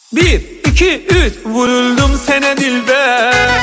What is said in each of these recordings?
Bir, iki, üç. Vuruldum sana dilber.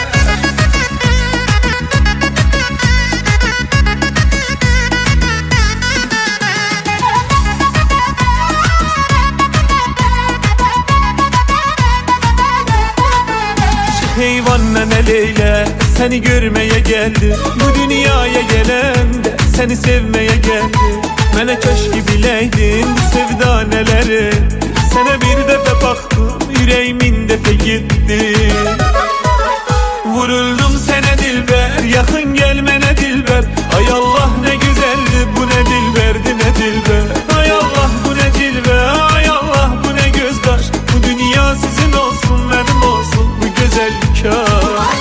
Heyvanla Leyla seni görmeye geldi. Bu dünyaya gelen de seni sevmeye geldi. Mene keşke bileydin bu sevda neleri. Sana bir defa baktım yüreğimin defa gitti. Vuruldum sana dilber, yakın gelmene dilber. Ay Allah ne güzeldi bu, ne dilberdi ne dilber. Ay Allah bu ne dilber, ay Allah bu ne gözdaş. Bu dünya sizin olsun benim olsun bu güzellik aşk.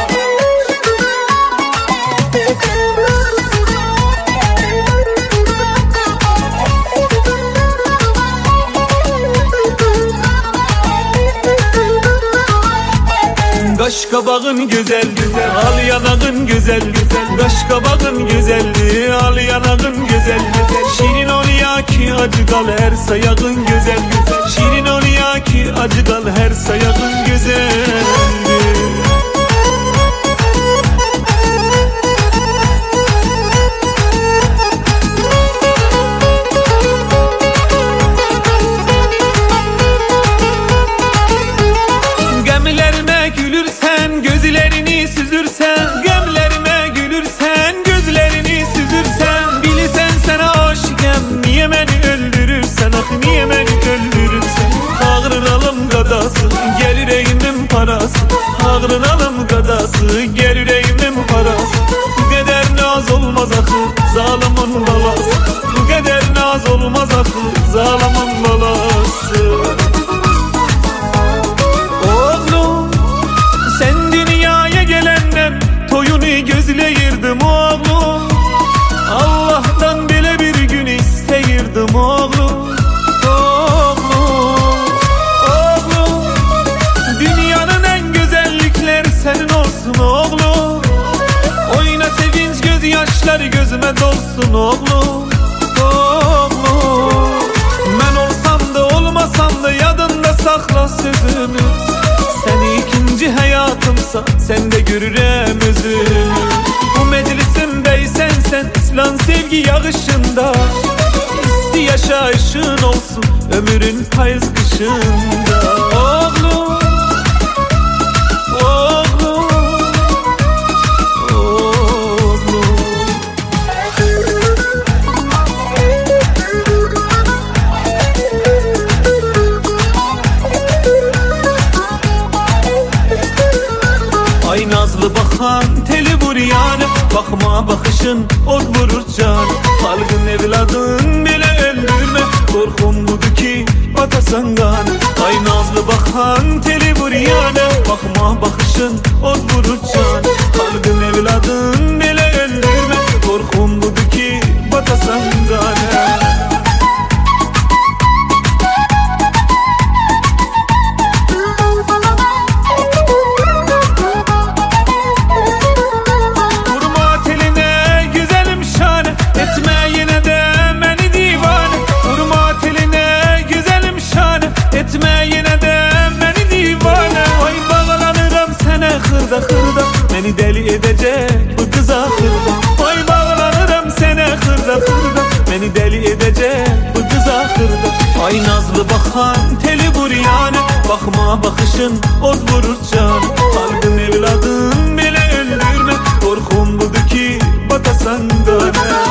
Kaş kabağın güzeldi, al yanağın güzeldi. Kaş kabağın güzeldi, al yanağın güzeldi. Şirin ol ya ki acı kal her sayağın güzel. Şirin ol ya ki acı kal her sayağın güzeldi. Gözlerini süzürsen, gemlerime gülürsen, gözlerini süzürsen, bilirsen sana aşıkem, niye beni öldürürsen, ah niye beni öldürürsen. Ağrınalım gadası, gel yüreğimin parası. Ağrınalım gadası, gel yüreğimin parası. Bu kadar naz olmaz akı, zalimin balası. Bu kadar naz olmaz akı, zalimin balası. Gözleyirdim oğlum, Allah'tan bile bir gün isteyirdim oğlum. Oğlum, dünyanın en güzellikleri senin olsun oğlum. Oyna sevinç gözyaşları gözüme dolsun oğlum. Ben olsam da olmasam da yadında sakla sözümü. Sen ikinci hayatımsa sen de görürem özünü. Bu meclisimdeysen sen İslam sevgi yağışında. İsti yaşayışın olsun ömrün payız kışında. Oğlum, oğlum, oğlum. Ay nazlı bakan teli vur yanım, bakma bakışın od vurur canım. Halkın evladın bile öldürme, korkum budur ki batasan kanım. Ay nazlı bakan teli vur yanım, bakma bakışın od vurur canım. Halkın evladın bile öldürme, korkum budur ki batasan kanım. Beni deli edecek bu kız ahırda. Ay bağlanırım sana hırda hırda. Beni deli edecek bu kız ahırda. Ay nazlı bakan teli vur yani, bakma bakışın od vurur can. Kalbin evladın bile öldürme, korkum budur ki batasan döne.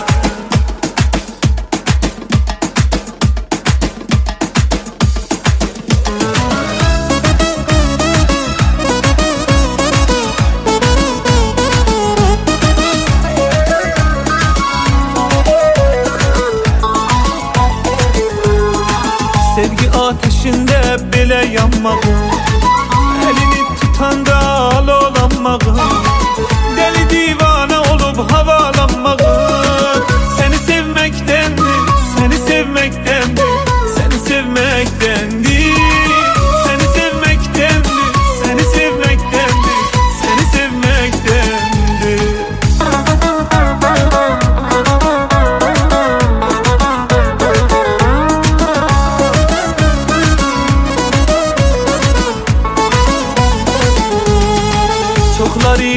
Sevgi ateşinde bile yanmağım, elini tutanda al olanmağım. Deli divane olup havalanmağım. Seni sevmektendi, seni sevmektendi, seni sevmektendi. Seni sevmektendi, seni sevmektendi, seni sevmektendi.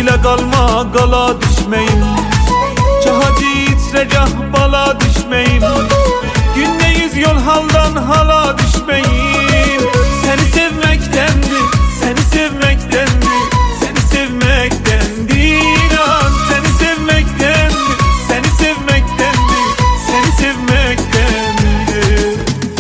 ile kalma qala düşmeyim. Cahacı itre gah bala düşmeyim. Günde 100 yol haldan hala düşmeyim. Seni sevmektendir, seni sevmektendir, seni sevmektendir ah. Seni sevmektendir, seni sevmektendir, seni sevmektendir.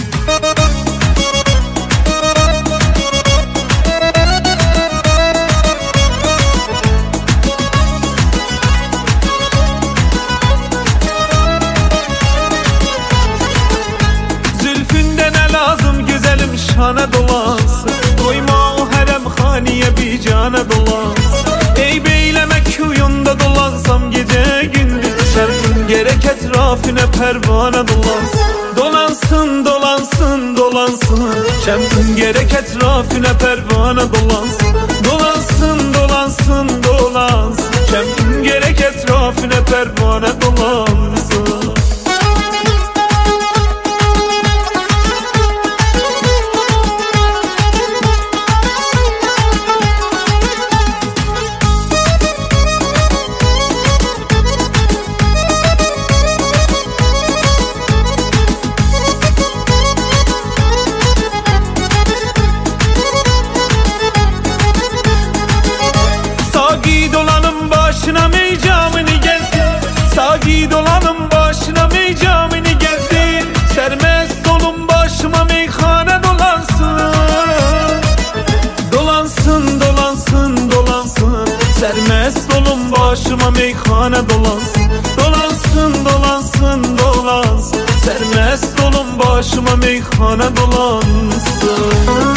Şana dolansın, doyma o harem haniye bir cana dolansın. Ey beylemek huyunda dolansam gece gündüz, şerfin gerek etrafine pervane dolansın. Dolansın, dolansın, dolansın, şerfin gerek etrafine pervane dolansın. Dolansın, dolansın, dolansın, şerfin gerek etrafine pervane dolansın. Başına meycamını gezdi, sagi dolanım başına meycamını gezdi. Sermest olun başıma meyhane dolansın. Dolansın, dolansın, dolansın, sermest olun başıma meyhane dolansın. Dolansın, dolansın, dolansın, sermest olun başıma meyhane dolansın.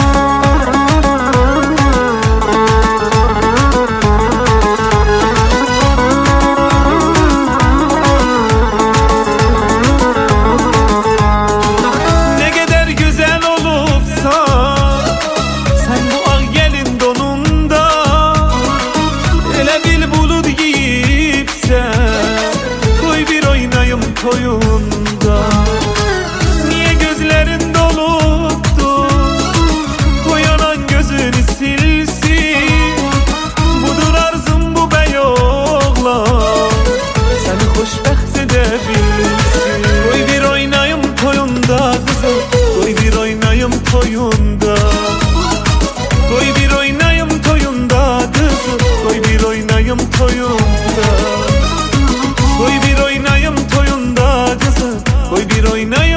Toyunda niye gözlerin doluptu, koyanan gözünü silsin. Budur arzum bu bey oğlan, seni hoşbext edebilsin. Koy bir oynayım toyunda kızım, koy bir oynayım toyunda. Koy bir oynayım toyunda kızım, koy bir oynayım toyunda. Koy bir oynayım toyunda kızım, koy bir oynayım.